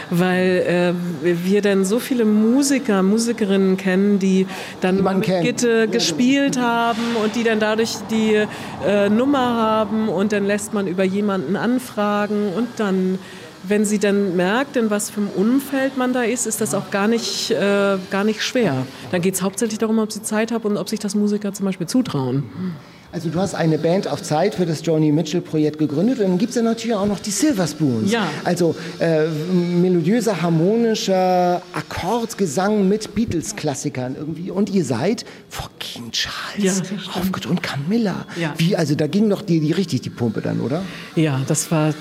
S4: Weil wir dann so viele Musikerinnen kennen, die dann mit Gitte gespielt haben und die dann dadurch die Nummer haben. Und dann lässt man über jemanden anfragen und dann, wenn sie dann merkt, in was für einem Umfeld man da ist das auch gar nicht schwer. Dann geht es hauptsächlich darum, ob sie Zeit haben und ob sich das Musiker zum Beispiel zutrauen.
S2: Also du hast eine Band auf Zeit für das Joni Mitchell-Projekt gegründet und dann gibt es ja natürlich auch noch die Silver Spoons. Ja. Also melodiöser, harmonischer Akkordgesang mit Beatles-Klassikern irgendwie. Und ihr seid vor King Charles aufgetreten und Camilla. Ja. Wie, also da ging doch die richtig die Pumpe dann, oder? Ja, das war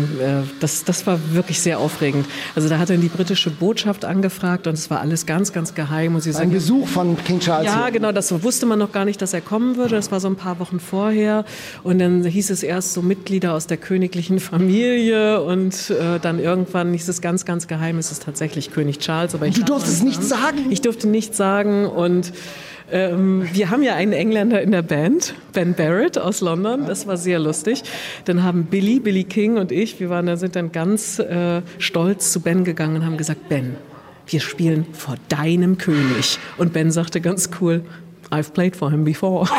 S2: wirklich sehr aufregend. Also da hat dann die britische Botschaft angefragt und es war alles ganz, ganz geheim. Und sie ein Besuch von King Charles.
S4: Ja, genau, das wusste man noch gar nicht, dass er kommen würde. Das war so ein paar Wochen vorher und dann hieß es erst so Mitglieder aus der königlichen Familie und dann irgendwann hieß es ganz, ganz geheim, es ist tatsächlich König Charles. Aber du
S2: durftest nichts sagen?
S4: Ich durfte nichts sagen und wir haben ja einen Engländer in der Band, Ben Barrett aus London, das war sehr lustig. Dann haben Billy King und ich, sind dann ganz stolz zu Ben gegangen und haben gesagt, Ben, wir spielen vor deinem König. Und Ben sagte ganz cool, I've played for him before.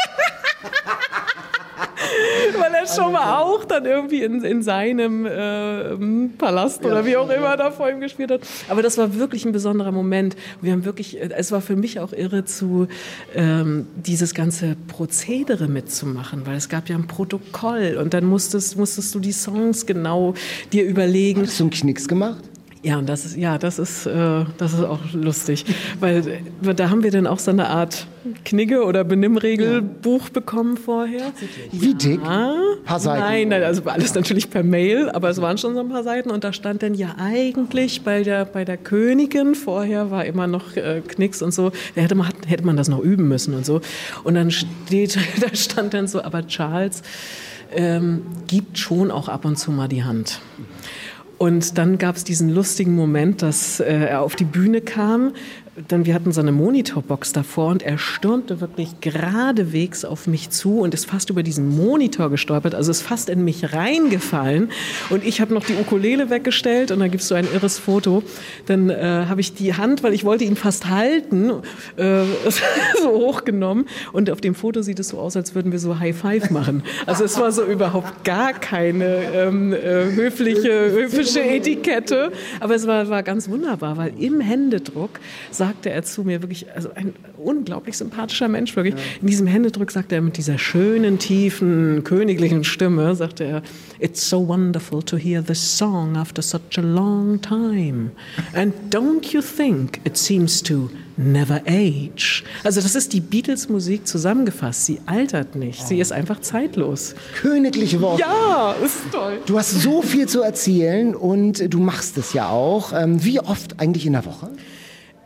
S4: Weil er schon mal auch dann irgendwie in seinem Palast oder wie auch immer da vor ihm gespielt hat. Aber das war wirklich ein besonderer Moment. Es war für mich auch irre, dieses ganze Prozedere mitzumachen, weil es gab ja ein Protokoll und dann musstest du die Songs genau dir überlegen.
S2: Hast du einen Knicks gemacht?
S4: Ja, und das ist auch lustig, weil da haben wir dann auch so eine Art Knigge- oder Benimmregelbuch bekommen vorher.
S2: Wie dick? Ein paar Seiten?
S4: Nein, also alles natürlich per Mail, aber es waren schon so ein paar Seiten und da stand dann ja eigentlich bei der Königin, vorher war immer noch Knicks und so, da hätte man das noch üben müssen und so. Und dann da stand dann so, aber Charles gibt schon auch ab und zu mal die Hand. Und dann gab es diesen lustigen Moment, dass er auf die Bühne kam. Wir hatten so eine Monitorbox davor und er stürmte wirklich geradewegs auf mich zu und ist fast über diesen Monitor gestolpert, also ist fast in mich reingefallen. Und ich habe noch die Ukulele weggestellt und da gibst du ein irres Foto. Dann habe ich die Hand, weil ich wollte ihn fast halten, so hochgenommen. Und auf dem Foto sieht es so aus, als würden wir so High Five machen. Also es war so überhaupt gar keine höfische Etikette. Aber es war ganz wunderbar, weil im Händedruck sagte er zu mir wirklich, also ein unglaublich sympathischer Mensch wirklich. In diesem Händedruck sagte er mit dieser schönen, tiefen, königlichen Stimme, sagte er, "It's so wonderful to hear this song after such a long time. And don't you think it seems to never age?" Also das ist die Beatles-Musik zusammengefasst. Sie altert nicht. Sie ist einfach zeitlos.
S2: Königliche Worte.
S4: Ja, ist toll.
S2: Du hast so viel zu erzählen und du machst es ja auch. Wie oft eigentlich in der Woche?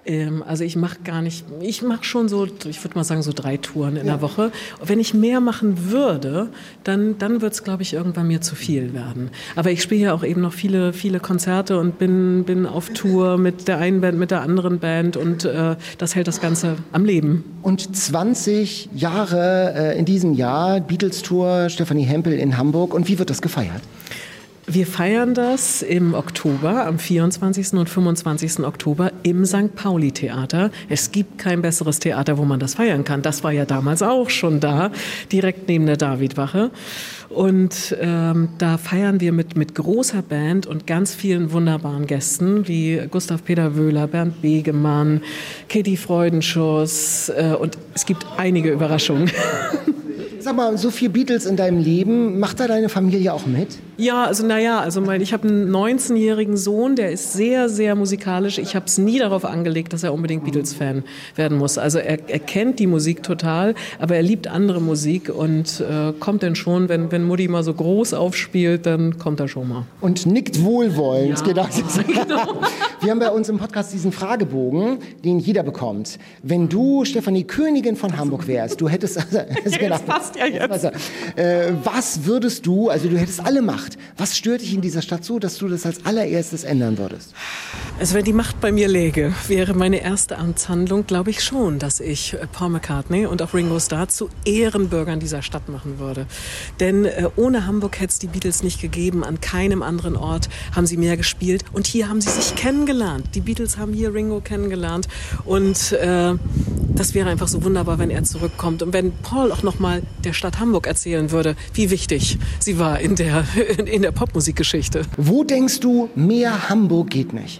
S4: Also ich mache schon so, ich würde mal sagen, so 3 Touren in der Woche. Wenn ich mehr machen würde, dann wird es, glaube ich, irgendwann mir zu viel werden. Aber ich spiele ja auch eben noch viele, viele Konzerte und bin auf Tour mit der einen Band, mit der anderen Band und das hält das Ganze am Leben.
S2: Und 20 Jahre in diesem Jahr, Beatles-Tour, Stefanie Hempel in Hamburg. Und wie wird das gefeiert?
S4: Wir feiern das im Oktober, am 24. und 25. Oktober im St. Pauli-Theater. Es gibt kein besseres Theater, wo man das feiern kann. Das war ja damals auch schon da, direkt neben der Davidwache. Und da feiern wir mit großer Band und ganz vielen wunderbaren Gästen, wie Gustav Peter Wöhler, Bernd Begemann, Kitty Freudenschuss und es gibt einige Überraschungen.
S2: Sag mal, so viel Beatles in deinem Leben, macht da deine Familie auch mit?
S4: Ja, ich habe einen 19-jährigen Sohn, der ist sehr, sehr musikalisch. Ich habe es nie darauf angelegt, dass er unbedingt Beatles-Fan werden muss. Also er kennt die Musik total, aber er liebt andere Musik und kommt dann schon, wenn Mutti mal so groß aufspielt, dann kommt er schon mal.
S2: Und nickt wohlwollend.
S4: Ja,
S2: gedacht.
S4: genau.
S2: Wir haben bei uns im Podcast diesen Fragebogen, den jeder bekommt. Wenn du, Stefanie, Königin von Hamburg wärst, du hättest...
S4: Jetzt passt ja jetzt.
S2: Was würdest du, also du hättest alle Macht, was stört dich in dieser Stadt so, dass du das als allererstes ändern würdest?
S4: Also wenn die Macht bei mir läge, wäre meine erste Amtshandlung, glaube ich schon, dass ich Paul McCartney und auch Ringo Starr zu Ehrenbürgern dieser Stadt machen würde. Denn ohne Hamburg hätte es die Beatles nicht gegeben. An keinem anderen Ort haben sie mehr gespielt. Und hier haben sie sich kennengelernt. Die Beatles haben hier Ringo kennengelernt. Und das wäre einfach so wunderbar, wenn er zurückkommt. Und wenn Paul auch nochmal der Stadt Hamburg erzählen würde, wie wichtig sie war in der Popmusikgeschichte.
S2: Wo denkst du, mehr Hamburg geht nicht?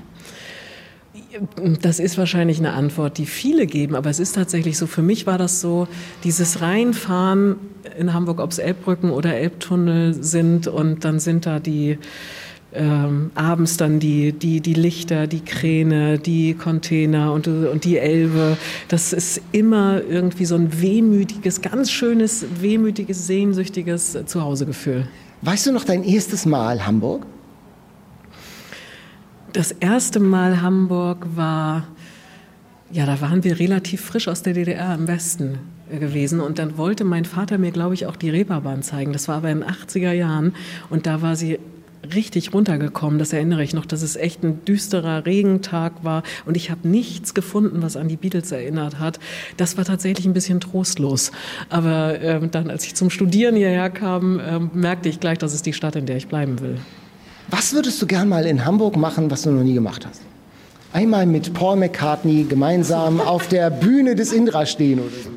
S4: Das ist wahrscheinlich eine Antwort, die viele geben, aber es ist tatsächlich so, für mich war das so, dieses Reinfahren in Hamburg, ob es Elbbrücken oder Elbtunnel sind und dann sind da die abends dann die Lichter, die Kräne, die Container und die Elbe. Das ist immer irgendwie so ein wehmütiges, ganz schönes, wehmütiges, sehnsüchtiges Zuhausegefühl.
S2: Weißt du noch dein erstes Mal Hamburg?
S4: Das erste Mal Hamburg war, ja, da waren wir relativ frisch aus der DDR im Westen gewesen und dann wollte mein Vater mir, glaube ich, auch die Reeperbahn zeigen. Das war aber in den 80er Jahren und da war sie richtig runtergekommen, das erinnere ich noch, dass es echt ein düsterer Regentag war und ich habe nichts gefunden, was an die Beatles erinnert hat. Das war tatsächlich ein bisschen trostlos. Aber dann, als ich zum Studieren hierher kam, merkte ich gleich, das ist die Stadt, in der ich bleiben will.
S2: Was würdest du gern mal in Hamburg machen, was du noch nie gemacht hast? Einmal mit Paul McCartney gemeinsam auf der Bühne des Indra stehen oder so.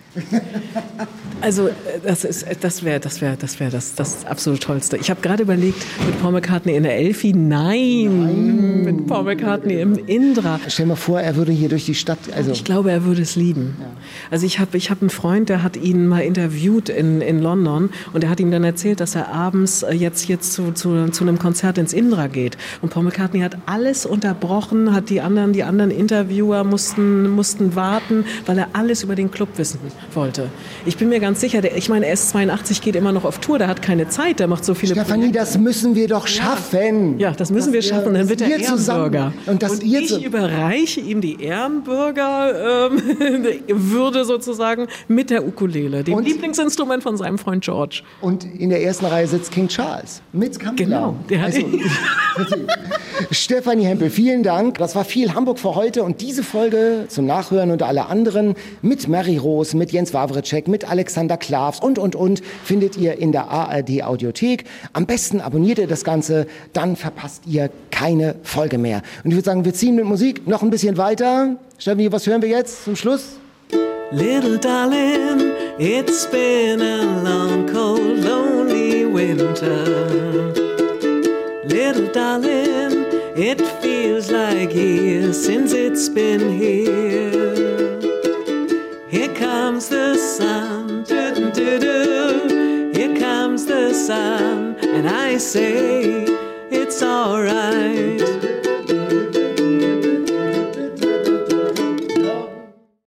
S4: Also das wäre das absolut Tollste. Ich habe gerade überlegt, mit Paul McCartney in der Elfi, nein, mit Paul McCartney im Indra.
S2: Stell dir mal vor, er würde hier durch die Stadt... Also
S4: ich glaube, er würde es lieben. Ja. Also ich hab einen Freund, der hat ihn mal interviewt in London und er hat ihm dann erzählt, dass er abends jetzt zu einem Konzert ins Indra geht. Und Paul McCartney hat alles unterbrochen, hat die anderen Interviewer mussten warten, weil er alles über den Club wissen wollte. Ich bin mir ganz sicher, ich meine, er ist 82, geht immer noch auf Tour, der hat keine Zeit, der macht so viele
S2: Stefanie,
S4: Projekte.
S2: Das müssen wir doch schaffen.
S4: Ja, das müssen wir schaffen, dann wird er Ehrenbürger.
S2: Und
S4: ich überreiche ihm die Ehrenbürger-Würde sozusagen mit der Ukulele, dem Lieblingsinstrument von seinem Freund George.
S2: Und in der ersten Reihe sitzt King Charles mit Camilla.
S4: Genau.
S2: Stefanie Hempel, vielen Dank. Das war viel Hamburg für heute und diese Folge zum Nachhören und alle anderen mit Mary Rose, mit Jens Wawrczyk, mit Alexander Klavs und findet ihr in der ARD Audiothek. Am besten abonniert ihr das Ganze, dann verpasst ihr keine Folge mehr. Und ich würde sagen, wir ziehen mit Musik noch ein bisschen weiter. Stefanie, was hören wir jetzt zum Schluss?
S3: Little darling, it's been a long, cold, lonely winter. Little darling, it feels like years since it's been here. Here comes the sun, do-do-do-do. Here comes the sun, and I say it's alright.